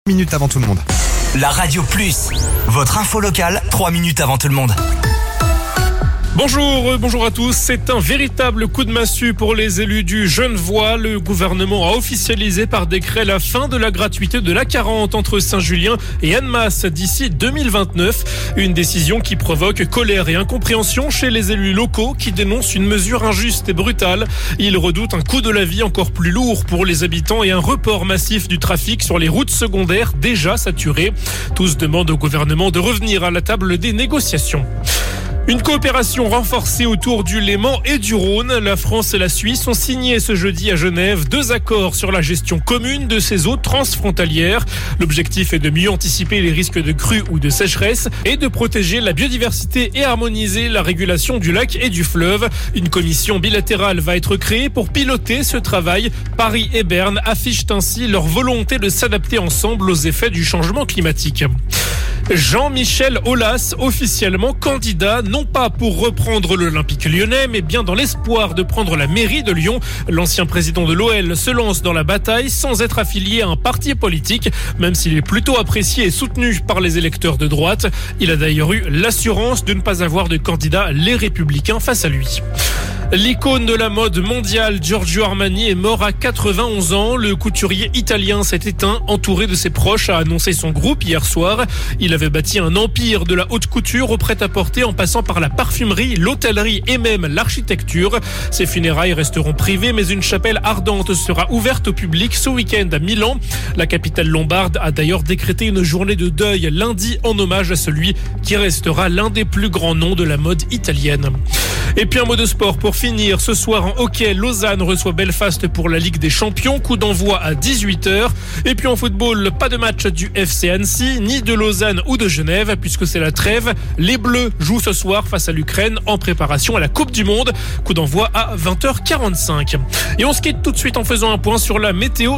minutes avant tout le monde. La Radio Plus, votre info locale, 3 minutes avant tout le monde. Bonjour à tous. C'est un véritable coup de massue pour les élus du Genevois. Le gouvernement a officialisé par décret la fin de la gratuité de l'A40 entre Saint-Julien et Annemasse d'ici 2029. Une décision qui provoque colère et incompréhension chez les élus locaux qui dénoncent une mesure injuste et brutale. Ils redoutent un coût de la vie encore plus lourd pour les habitants et un report massif du trafic sur les routes secondaires déjà saturées. Tous demandent au gouvernement de revenir à la table des négociations. Une coopération renforcée autour du Léman et du Rhône. La France et la Suisse ont signé ce jeudi à Genève 2 accords sur la gestion commune de ces eaux transfrontalières. L'objectif est de mieux anticiper les risques de crue ou de sécheresse et de protéger la biodiversité et harmoniser la régulation du lac et du fleuve. Une commission bilatérale va être créée pour piloter ce travail. Paris et Berne affichent ainsi leur volonté de s'adapter ensemble aux effets du changement climatique. Jean-Michel Aulas, officiellement candidat, non pas pour reprendre l'Olympique lyonnais, mais bien dans l'espoir de prendre la mairie de Lyon. L'ancien président de l'OL se lance dans la bataille sans être affilié à un parti politique, même s'il est plutôt apprécié et soutenu par les électeurs de droite. Il a d'ailleurs eu l'assurance de ne pas avoir de candidat Les Républicains face à lui. L'icône de la mode mondiale, Giorgio Armani, est mort à 91 ans. Le couturier italien s'est éteint, entouré de ses proches, a annoncé son groupe hier soir. Il avait bâti un empire de la haute couture au prêt-à-porter en passant par la parfumerie, l'hôtellerie et même l'architecture. Ses funérailles resteront privées, mais une chapelle ardente sera ouverte au public ce week-end à Milan. La capitale lombarde a d'ailleurs décrété une journée de deuil lundi en hommage à celui qui restera l'un des plus grands noms de la mode italienne. Et puis un mot de sport pour finir. Ce soir en hockey, Lausanne reçoit Belfast pour la Ligue des Champions. Coup d'envoi à 18h. Et puis en football, pas de match du FC Annecy, ni de Lausanne ou de Genève, puisque c'est la trêve. Les Bleus jouent ce soir face à l'Ukraine en préparation à la Coupe du Monde. Coup d'envoi à 20h45. Et on se quitte tout de suite en faisant un point sur la météo.